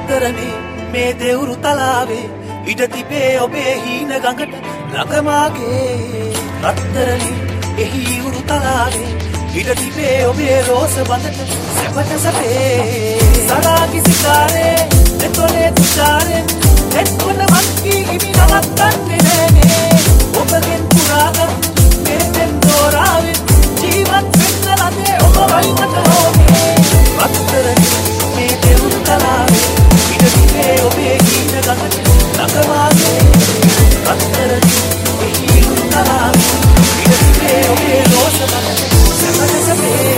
රත්තරනේ මේ දෙවුරු තලාවේ ඉඩ තිබේ ඔබේ හීන ගඟට ළඟමාගේ රත්තරනේ එහි උරු තලාවේ ඉඩ තිබේ ඔබේ රෝස බඳට සැපට සැපේ සරාගි සිතාරේ එතොලේ තුෂාරෙන් එක්කොන වක්කී හිමි නවත්තන්නේ නෑනේ ඔබගෙන් පුරාගත් මේ පෙම් දෝරාවෙන් ජීවත් වෙන්න ලදේ ඔබ වයිකට හෝනේ රත්තරනේ මේ දෙවුරු තලාවේ ඉඩ තිබේ ඔබේ හීන ගඟට ළඟමාගේ රත්තරනේ එහි උරු තලාවේ ඉඩ තිබේ ඔබේ රෝස බඳට සැපට සැපේ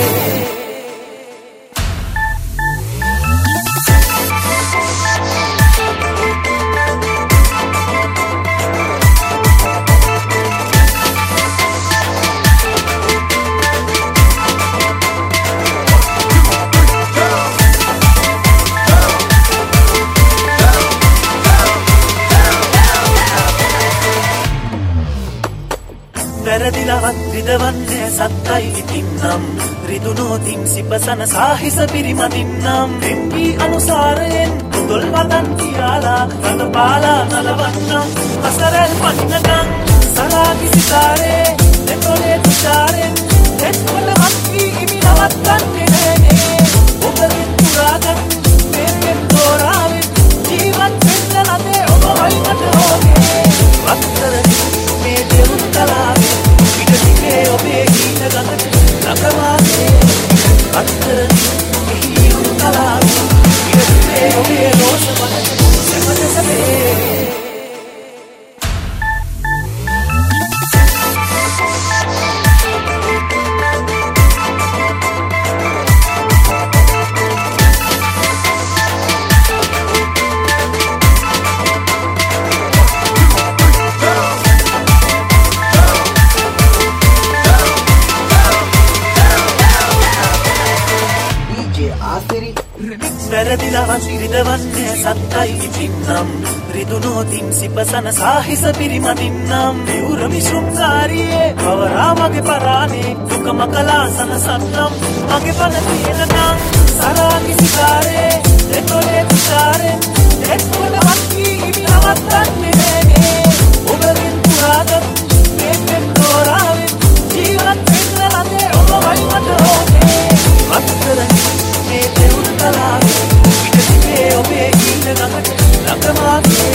වැරදිලවත් රිදවන්නේ සත්තයි ඉතින්නම් රිදුනෝතින් සිපසන සාහිස පිරිමදින්නම් එම්පී අනුසාරයෙන් දොල් වදන් කියලා රඳපාලා නලවන්නම් අසරල් පන්නකම් සලාගි සිතාරේ එතොලේ තුෂාරෙන් එක්කොල වක්කී හිමි නවත්තන්නේ නෑනේ ඔබගෙන් පුරාගත් මේ පෙම් දෝරාවෙන් ජීවත් වෙන්න ලදේ ඔබ වයිකට හෝනේ රත්තරනේ මේ දෙවුරු තලාවේ ඉඩ තිබේ ඔබේ හීන ගඟට ළඟමාගේ රත්තරනේ එහි උරු තලාවේ ඉඩ තිබේ ඔබේ රෝස බඳට සැපට සැපේ වැරදිලවත් රිදවන්නේ සත්තයි ඉතින්නම් රිදුනෝතින් සිපසන සාහිස පිරිමදින්නම් දෙවුරමි ශෘංගාරියේ පවරා මගේ පරානේ දුක මකලා සනසන්නම් මගේ පන තියෙනනම් සරාගි සිතාරේ එතොලේ තුෂාරෙන් එක්කොන වක්කී හිමි නවත්තන්නේ නෑනේ ඔබගෙන් පුරාගත් මේ පෙම් දෝරාවෙන් ජීවත් වෙන්න ලදේ ඔබ වයිකට හෝනේ රත්තරනේ මේ දෙවුරු තලාවේ ඉඩ තිබේ ඔබේ හීන ගඟට ළඟමාගේ